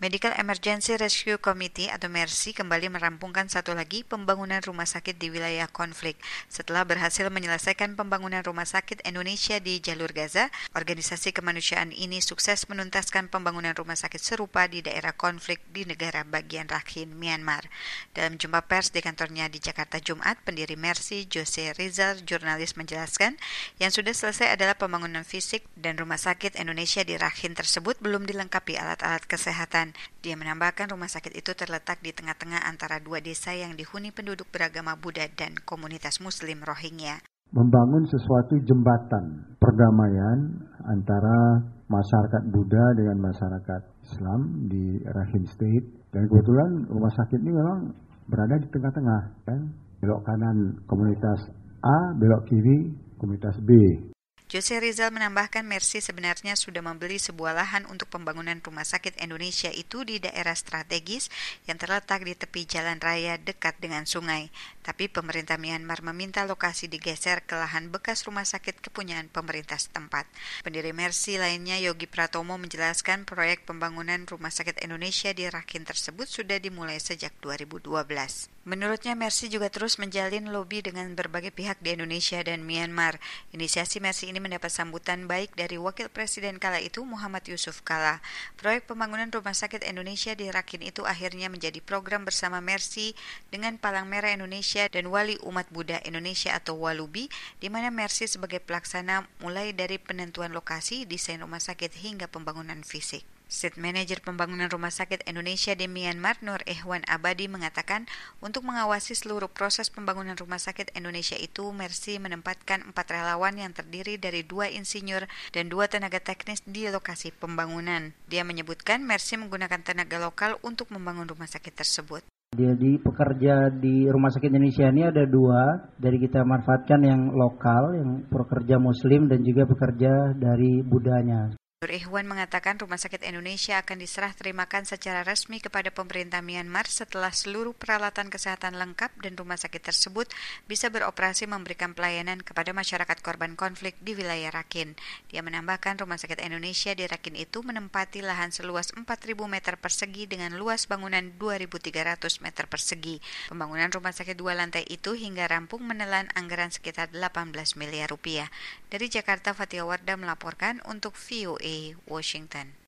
Medical Emergency Rescue Committee atau MERSI kembali merampungkan satu lagi pembangunan rumah sakit di wilayah konflik. Setelah berhasil menyelesaikan pembangunan rumah sakit Indonesia di jalur Gaza, organisasi kemanusiaan ini sukses menuntaskan pembangunan rumah sakit serupa di daerah konflik di negara bagian Rakhine, Myanmar. Dalam jumpa pers di kantornya di Jakarta Jumat, pendiri MERSI, Jose Rizal, jurnalis menjelaskan, yang sudah selesai adalah pembangunan fisik dan rumah sakit Indonesia di Rakhine tersebut belum dilengkapi alat-alat kesehatan. Dia menambahkan rumah sakit itu terletak di tengah-tengah antara dua desa yang dihuni penduduk beragama Buddha dan komunitas Muslim Rohingya. Membangun sesuatu jembatan perdamaian antara masyarakat Buddha dengan masyarakat Islam di Rakhine State. Dan kebetulan rumah sakit ini memang berada di tengah-tengah, kan? Belok kanan komunitas A, belok kiri komunitas B. Jose Rizal menambahkan MERSI sebenarnya sudah membeli sebuah lahan untuk pembangunan rumah sakit Indonesia itu di daerah strategis yang terletak di tepi jalan raya dekat dengan sungai. Tapi pemerintah Myanmar meminta lokasi digeser ke lahan bekas rumah sakit kepunyaan pemerintah setempat. Pendiri MERSI lainnya Yogi Pratomo menjelaskan proyek pembangunan rumah sakit Indonesia di Rakhine tersebut sudah dimulai sejak 2012. Menurutnya MERSI juga terus menjalin lobi dengan berbagai pihak di Indonesia dan Myanmar. Inisiasi MERSI ini mendapat sambutan baik dari Wakil Presiden kala itu Muhammad Yusuf Kala. Proyek pembangunan rumah sakit Indonesia di Rakhine itu akhirnya menjadi program bersama MERSI dengan Palang Merah Indonesia dan Wali Umat Buddha Indonesia atau Walubi, di mana MERSI sebagai pelaksana mulai dari penentuan lokasi, desain rumah sakit hingga pembangunan fisik. State Manager Pembangunan Rumah Sakit Indonesia di Myanmar, Nur Ehwan Abadi, mengatakan untuk mengawasi seluruh proses pembangunan rumah sakit Indonesia itu, MERSI menempatkan 4 relawan yang terdiri dari 2 insinyur dan 2 tenaga teknis di lokasi pembangunan. Dia menyebutkan MERSI menggunakan tenaga lokal untuk membangun rumah sakit tersebut. Jadi pekerja di Rumah Sakit Indonesia ini ada 2, dari kita manfaatkan yang lokal, yang pekerja Muslim dan juga pekerja dari Budanya. Nur Ehwan mengatakan Rumah Sakit Indonesia akan diserah terimakan secara resmi kepada pemerintah Myanmar setelah seluruh peralatan kesehatan lengkap dan rumah sakit tersebut bisa beroperasi memberikan pelayanan kepada masyarakat korban konflik di wilayah Rakhine. Dia menambahkan Rumah Sakit Indonesia di Rakhine itu menempati lahan seluas 4.000 meter persegi dengan luas bangunan 2.300 meter persegi. Pembangunan rumah sakit 2 lantai itu hingga rampung menelan anggaran sekitar 18 miliar rupiah. Dari Jakarta, Fatia Wardah melaporkan untuk VOA Washington.